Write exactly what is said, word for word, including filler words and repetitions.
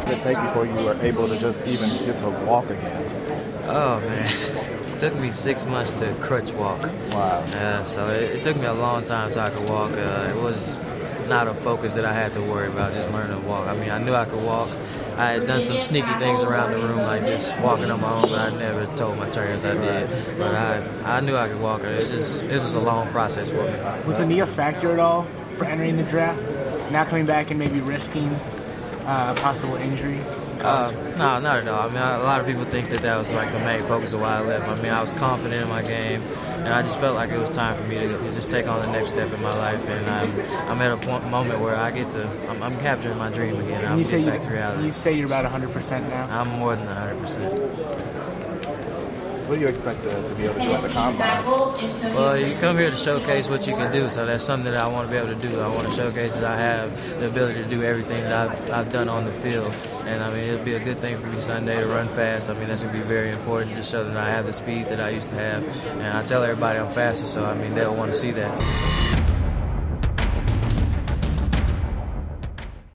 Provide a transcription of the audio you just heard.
did it take before you were able to just even get to walk again? Oh, man. It took me six months to crutch walk. Wow. Yeah, so it, it took me a long time so I could walk. Uh, it was not a focus that I had to worry about, just learning to walk. I mean, I knew I could walk. I had done some sneaky things around the room, like just walking on my own, but I never told my trainers I did. But I, I knew I could walk. It was just, it was just a long process for me. Was the knee a factor at all for entering the draft? Now coming back and maybe risking uh, possible injury? Uh, no, not at all. I mean, a lot of people think that that was like the main focus of why I left. I mean, I was confident in my game, and I just felt like it was time for me to just take on the next step in my life. And I'm, I'm at a point, moment where I get to, I'm, I'm capturing my dream again. I'm you say back you, to reality. You say you're about one hundred percent now? I'm more than one hundred percent. What do you expect to, to be able to do at the Combine? Well, you come here to showcase what you can do, so that's something that I want to be able to do. I want to showcase that I have the ability to do everything that I've, I've done on the field. And, I mean, it'll be a good thing for me Sunday to run fast. I mean, that's going to be very important to show that I have the speed that I used to have. And I tell everybody I'm faster, so, I mean, they'll want to see that.